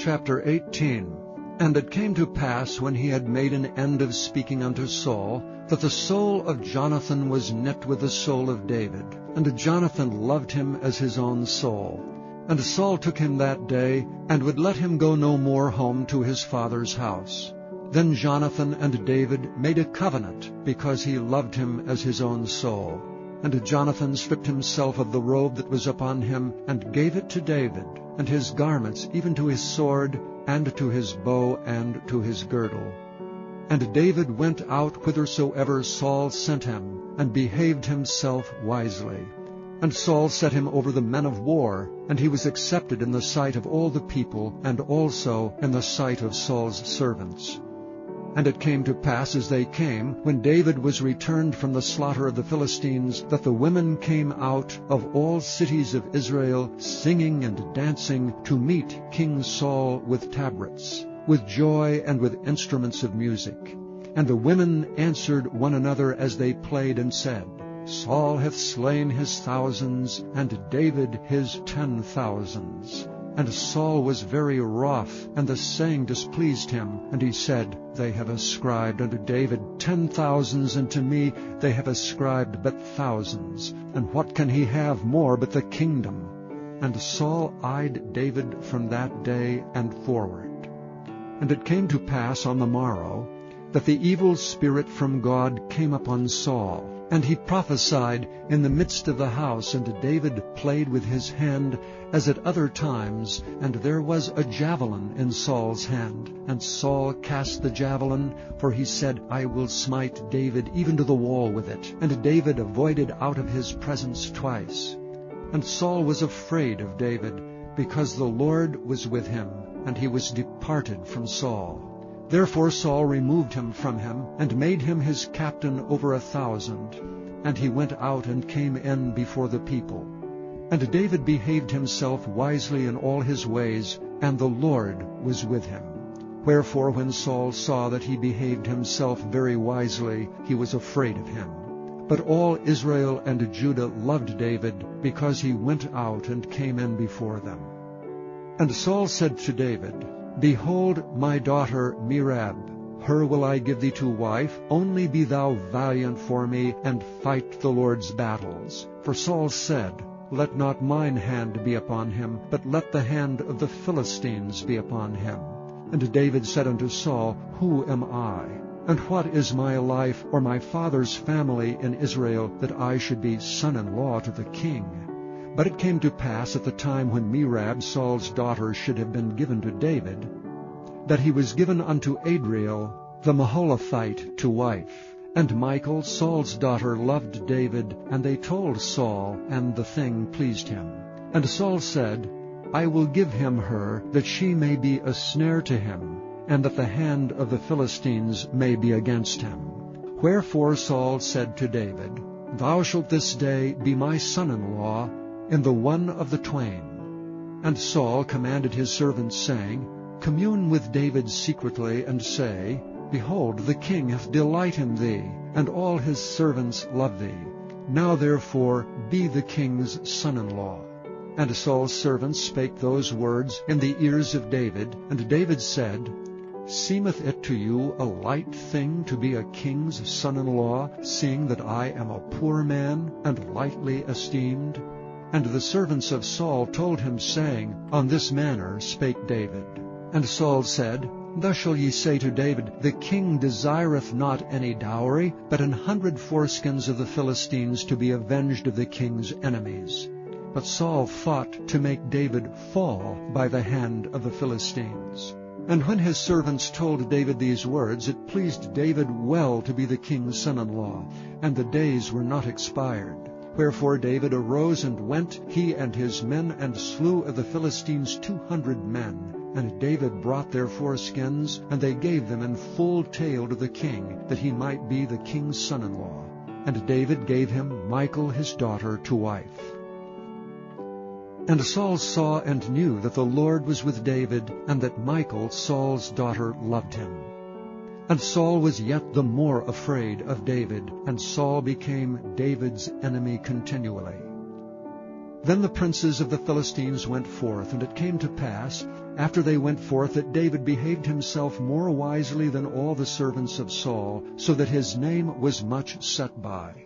chapter 18. And it came to pass, when he had made an end of speaking unto Saul, that the soul of Jonathan was knit with the soul of David, and Jonathan loved him as his own soul. And Saul took him that day, and would let him go no more home to his father's house. Then Jonathan and David made a covenant, because he loved him as his own soul. And Jonathan stripped himself of the robe that was upon him, and gave it to David, and his garments, even to his sword, and to his bow, and to his girdle. And David went out whithersoever Saul sent him, and behaved himself wisely. And Saul set him over the men of war, and he was accepted in the sight of all the people, and also in the sight of Saul's servants. And it came to pass, as they came, when David was returned from the slaughter of the Philistines, that the women came out of all cities of Israel, singing and dancing, to meet King Saul with tabrets, with joy and with instruments of music. And the women answered one another as they played, and said, Saul hath slain his thousands, and David his 10,000s. And Saul was very wroth, and the saying displeased him. And he said, They have ascribed unto David 10,000s, and to me they have ascribed but thousands. And what can he have more but the kingdom? And Saul eyed David from that day and forward. And it came to pass on the morrow, that the evil spirit from God came upon Saul. And he prophesied in the midst of the house, and David played with his hand as at other times, and there was a javelin in Saul's hand. And Saul cast the javelin, for he said, I will smite David even to the wall with it. And David avoided out of his presence twice. And Saul was afraid of David, because the Lord was with him, and he was departed from Saul. Therefore Saul removed him from him, and made him his captain over 1,000. And he went out and came in before the people. And David behaved himself wisely in all his ways, and the Lord was with him. Wherefore when Saul saw that he behaved himself very wisely, he was afraid of him. But all Israel and Judah loved David, because he went out and came in before them. And Saul said to David, Behold my daughter Merab, her will I give thee to wife, only be thou valiant for me, and fight the Lord's battles. For Saul said, Let not mine hand be upon him, but let the hand of the Philistines be upon him. And David said unto Saul, Who am I? And what is my life or my father's family in Israel, that I should be son-in-law to the king? But it came to pass at the time when Merab, Saul's daughter, should have been given to David, that he was given unto Adriel the Maholathite to wife. And Michal, Saul's daughter, loved David, and they told Saul, and the thing pleased him. And Saul said, I will give him her, that she may be a snare to him, and that the hand of the Philistines may be against him. Wherefore Saul said to David, Thou shalt this day be my son-in-law, in the one of the twain. And Saul commanded his servants, saying, Commune with David secretly, and say, Behold, the king hath delight in thee, and all his servants love thee. Now therefore be the king's son-in-law. And Saul's servants spake those words in the ears of David. And David said, Seemeth it to you a light thing to be a king's son-in-law, seeing that I am a poor man, and lightly esteemed? And the servants of Saul told him, saying, On this manner spake David. And Saul said, Thus shall ye say to David, The king desireth not any dowry, but 100 foreskins of the Philistines, to be avenged of the king's enemies. But Saul thought to make David fall by the hand of the Philistines. And when his servants told David these words, it pleased David well to be the king's son-in-law, and the days were not expired. Wherefore David arose and went, he and his men, and slew of the Philistines 200 men. And David brought their foreskins, and they gave them in full tale to the king, that he might be the king's son-in-law. And David gave him Michal his daughter to wife. And Saul saw and knew that the Lord was with David, and that Michal, Saul's daughter, loved him. And Saul was yet the more afraid of David, and Saul became David's enemy continually. Then the princes of the Philistines went forth, and it came to pass, after they went forth, that David behaved himself more wisely than all the servants of Saul, so that his name was much set by.